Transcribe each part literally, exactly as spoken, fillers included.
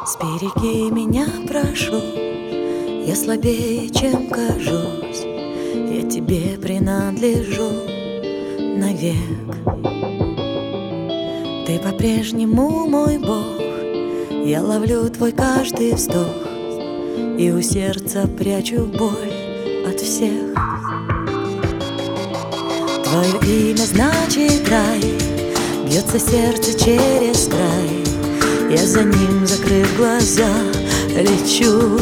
Сбереги меня, прошу, я слабее, чем кажусь, я тебе принадлежу навек. Ты по-прежнему мой Бог, я ловлю твой каждый вздох и у сердца прячу боль от всех. Твое имя значит рай, бьется сердце через край, я за ним, закрыв глаза, лечу.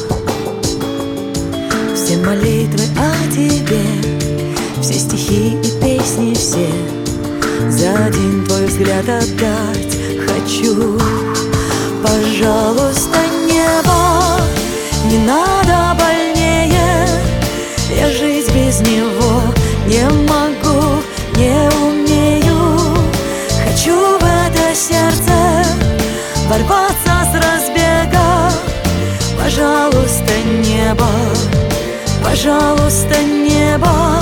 Все молитвы о тебе, все стихи и песни все за один твой взгляд отдать хочу. Пожалуйста, небо, не надо больнее, я жить без него не могу, не умею. Хочу в это сердце ворваться с разбега. Пожалуйста, небо, пожалуйста, небо.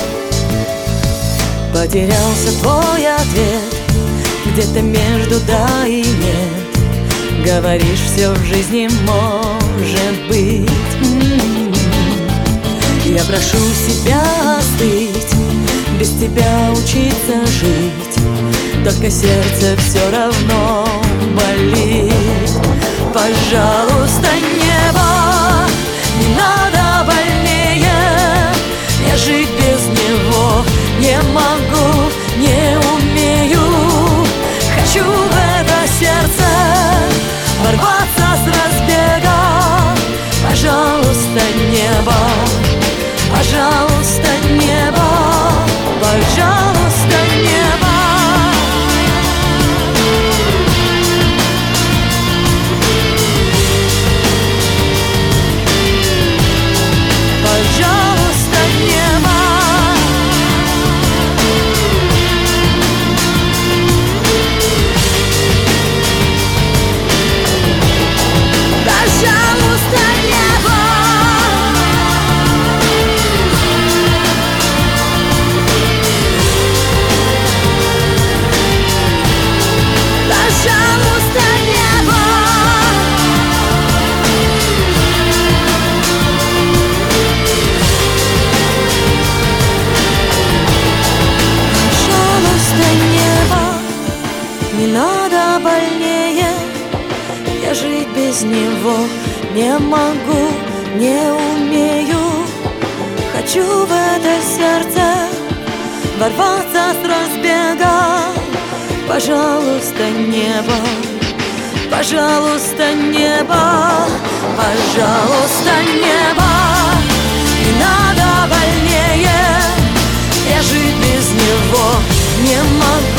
Потерялся твой ответ где-то между да и нет. Говоришь, все в жизни может быть. Я прошу себя остыть, без тебя учиться жить, только сердце все равно болит. Пожалуйста, небо, не надо больнее, я жить без него не могу, не умею. Хочу в это сердце ворваться с разбега. Пожалуйста, небо, пожалуйста, небо, пожалуйста, небо. Пожалуйста, небо. Пожалуйста, небо. Пожалуйста, небо. Пожалуйста, небо, не надо больнее, я жить без него не могу, не умею. Хочу в это сердце ворваться с разбега. Пожалуйста, небо, пожалуйста, небо, пожалуйста, небо. Не надо больнее, я жить без него не могу.